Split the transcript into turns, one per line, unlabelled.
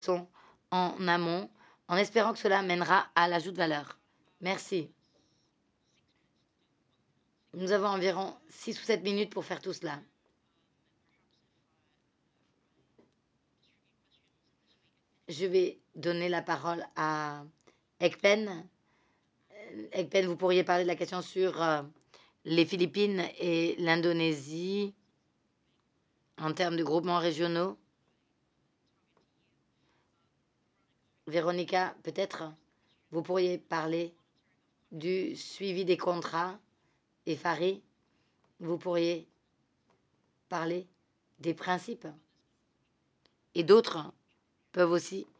sont en amont, en espérant que cela mènera à l'ajout de valeur. Merci. Nous avons environ 6 ou 7 minutes pour faire tout cela. Je vais donner la parole à Ekpen. Ekpen, vous pourriez parler de la question sur les Philippines et l'Indonésie en termes de groupements régionaux. Véronica, peut-être vous pourriez parler du suivi des contrats et Farid, vous pourriez parler des principes. Et d'autres peuvent aussi